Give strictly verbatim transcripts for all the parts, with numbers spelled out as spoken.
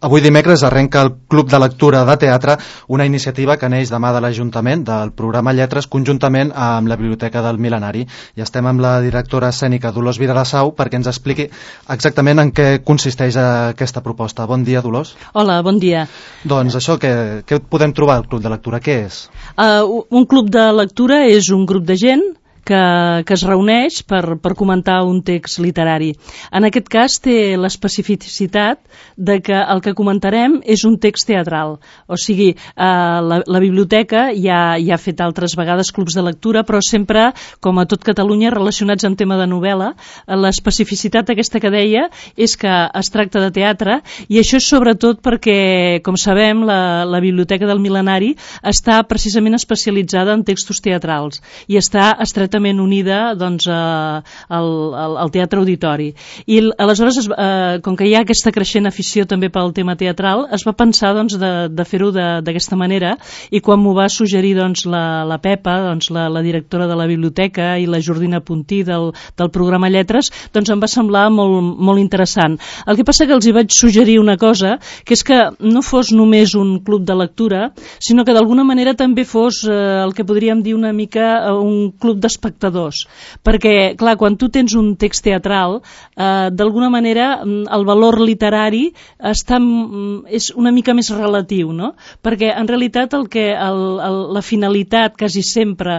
Avui dimecres arrenca el Club de Lectura de Teatre, una iniciativa que neix de mà de l'Ajuntament del programa Lletres conjuntament amb la Biblioteca del Mil·lenari. I estem amb la directora escènica Dolors Vilarasau perquè ens expliqui exactament en què consisteix aquesta proposta. Bon dia, Dolors. Hola, bon dia. Doncs això, què, què podem trobar al Club de Lectura? Què és? Uh, un club de lectura és un grup de gent que, que es reuneix per, per comentar un text literari. En aquest cas té l'especificitat de que el que comentarem és un text teatral. O sigui, eh, la, la biblioteca ja, ja ha fet altres vegades clubs de lectura, però sempre, com a tot Catalunya, relacionats amb tema de novel·la. L'especificitat aquesta que deia és que es tracta de teatre, i això és sobretot perquè, com sabem, la, la Biblioteca del Mil·lenari està precisament especialitzada en textos teatrals i està estretament unida doncs, a, al, al, al teatre auditori. I aleshores, eh, com que hi ha aquesta creixent afició també pel tema teatral, es va pensar doncs, de, de fer-ho d'aquesta manera, i quan m'ho va suggerir doncs, la, la Pepa, doncs, la, la directora de la biblioteca, i la Jordina Puntí del, del programa Lletres, doncs em va semblar molt, molt interessant. El que passa que els hi vaig suggerir una cosa, que és que no fos només un club de lectura, sinó que d'alguna manera també fos eh, el que podríem dir una mica eh, un club d'espectadors espectadors, perquè, clar, quan tu tens un text teatral, eh, d'alguna manera el valor literari està, és una mica més relatiu, no? Perquè en realitat el que, el, el, la finalitat quasi sempre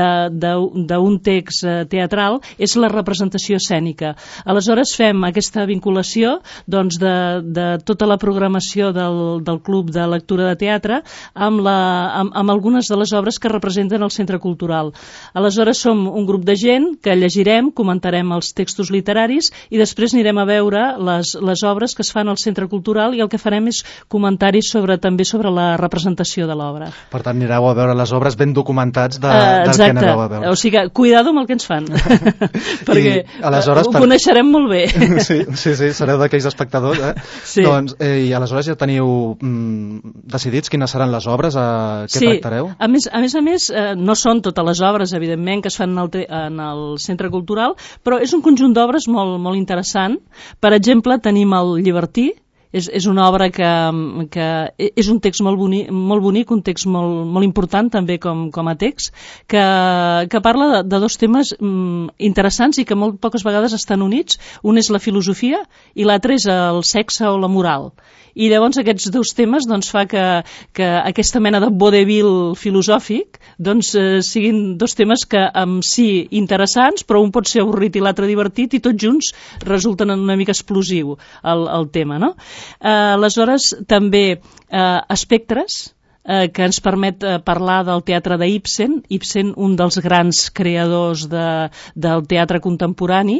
d'un text teatral és la representació escènica. Aleshores fem aquesta vinculació doncs, de, de tota la programació del, del Club de Lectura de Teatre amb, la, amb, amb algunes de les obres que representen el Centre Cultural. Aleshores som un grup de gent que llegirem, comentarem els textos literaris i després anirem a veure les, les obres que es fan al Centre Cultural, i el que farem és comentaris sobre, també sobre la representació de l'obra. Per tant, anireu a veure les obres ben documentats de, uh, del que aneu a veure. O sigui, cuidado amb el que ens fan, perquè I, aleshores, ho per... coneixerem molt bé. sí, sí, sí, sereu d'aquells espectadors. Eh? Sí. Doncs, eh, I aleshores ja teniu mm, decidits quines seran les obres, a què sí. tractareu? A més, a més, a més eh, no són totes les obres, evidentment, que es fan en el, en el Centre Cultural, però és un conjunt d'obres molt, molt interessant. Per exemple, tenim el Llibertí. És, és una obra que, que és un text molt bonic, molt bonic un text molt, molt important també com, com a text, que, que parla de, de dos temes mm, interessants i que molt poques vegades estan units. Un és la filosofia i l'altre és el sexe o la moral. I llavors aquests dos temes doncs, fa que, que aquesta mena de vodevil filosòfic doncs, eh, siguin dos temes que en si interessants, però un pot ser avorrit i l'altre divertit, i tots junts resulten una mica explosiu el, el tema, no? Eh, aleshores també eh, Espectres, eh, que ens permet eh, parlar del teatre d'Ibsen. Ibsen, un dels grans creadors de, del teatre contemporani,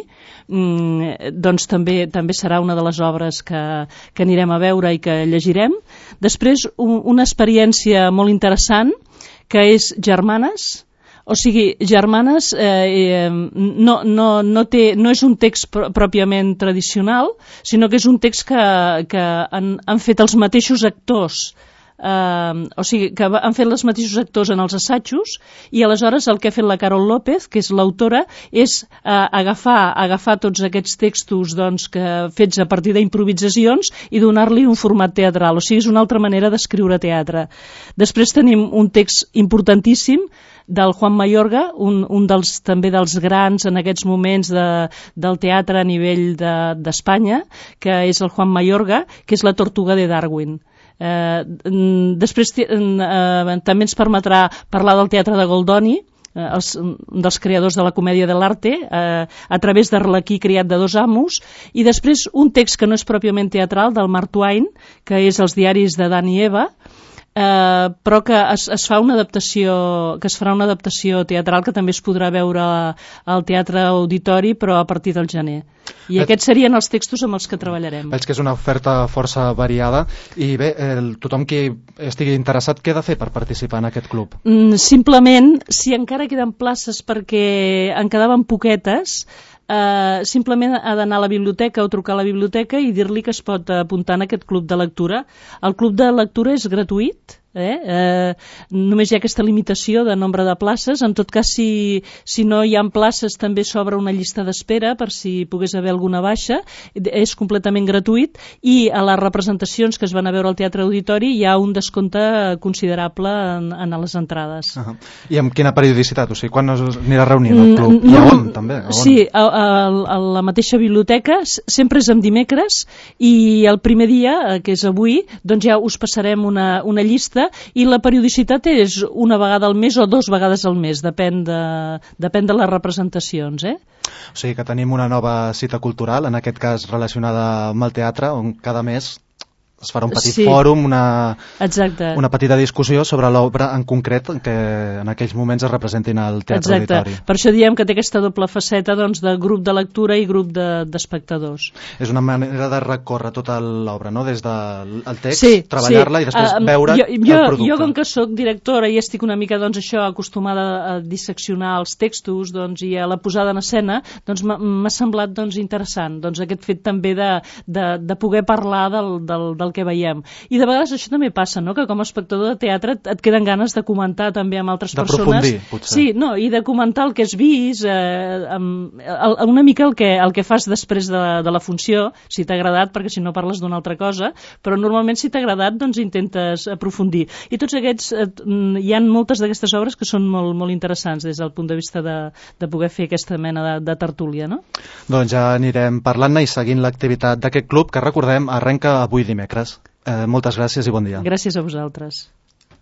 mm, doncs també, també serà una de les obres que, que anirem a veure i que llegirem. Després, un, una experiència molt interessant, que és Germanes. O sigui, Germanes eh, no, no, no, té, no és un text pr pròpiament tradicional, sinó que és un text que, que han, han fet els mateixos actors. Uh, o sigui, que han fet els mateixos actors en els assajos, i aleshores el que ha fet la Carol López, que és l'autora, és uh, agafar, agafar tots aquests textos doncs, que, fets a partir d'improvisacions, i donar-li un format teatral. O sigui, és una altra manera d'escriure teatre. Després tenim un text importantíssim del Juan Mayorga, un, un dels, també dels grans en aquests moments de, del teatre a nivell d'Espanya, de, que és el Juan Mayorga, que és La Tortuga de Darwin. Eh, després eh, també ens permetrà parlar del teatre de Goldoni, eh, els, dels creadors de la comèdia de l'arte, eh, a través d'Arlequí criat de dos amos, i després un text que no és pròpiament teatral, del Mark Twain, que és Els diaris de Dan i Eva, eh, però que es, es fa una adaptació, que es farà una adaptació teatral que també es podrà veure al Teatre Auditori, però a partir del gener. I Bet, aquests serien els textos amb els que treballarem. Veig que és una oferta força variada, i bé, el, tothom qui estigui interessat, què ha de fer per participar en aquest club? Mm, simplement, si encara queden places perquè en quedaven poquetes, Uh, simplement ha d'anar a la biblioteca o trucar a la biblioteca i dir-li que es pot apuntar en aquest club de lectura. El club de lectura és gratuït, Eh? Eh, només hi ha aquesta limitació de nombre de places. En tot cas, si, si no hi ha places, també s'obre una llista d'espera per si pogués haver alguna baixa. És completament gratuït i a les representacions que es van a veure al Teatre Auditori hi ha un descompte considerable en, en les entrades. Uh -huh. I amb quina periodicitat? O sigui, quan es anirà reunint el club? No, I a on, també? A on? Sí, a, a, a la mateixa biblioteca, sempre és en dimecres, i el primer dia, que és avui, doncs ja us passarem una, una llista, i la periodicitat és una vegada al mes o dos vegades al mes, depèn de, depèn de les representacions, eh? O sigui que tenim una nova cita cultural, en aquest cas relacionada amb el teatre, on cada mes es farà un petit sí. fòrum, una, Exacte. una petita discussió sobre l'obra en concret que en aquells moments es representin al Teatre Exacte. Auditori. Per això diem que té aquesta doble faceta, doncs, de grup de lectura i grup d'espectadors. És una manera de recórrer tota l'obra, no? Des del text, sí, treballar-la sí. i després uh, veure jo, jo, el producte. Jo, com que sóc directora i estic una mica, doncs, això, acostumada a disseccionar els textos, doncs, i a la posada en escena, doncs m'ha semblat, doncs, interessant, doncs, aquest fet també de, de, de poder parlar del, del, del que veiem. I de vegades això també passa, no? Que com a espectador de teatre et, et queden ganes de comentar també amb altres persones. D'aprofundir, potser. Sí, no, i de comentar el que has vist, eh, amb, el, una mica el que, el que fas després de, de la funció, si t'ha agradat, perquè si no parles d'una altra cosa, però normalment si t'ha agradat, doncs intentes aprofundir. I tots aquests, eh, hi ha moltes d'aquestes obres que són molt, molt interessants des del punt de vista de, de poder fer aquesta mena de, de tertúlia, no? Doncs ja anirem parlant-ne i seguint l'activitat d'aquest club, que recordem arrenca avui dimecres. Eh, moltes gràcies i bon dia. Gràcies a vosaltres.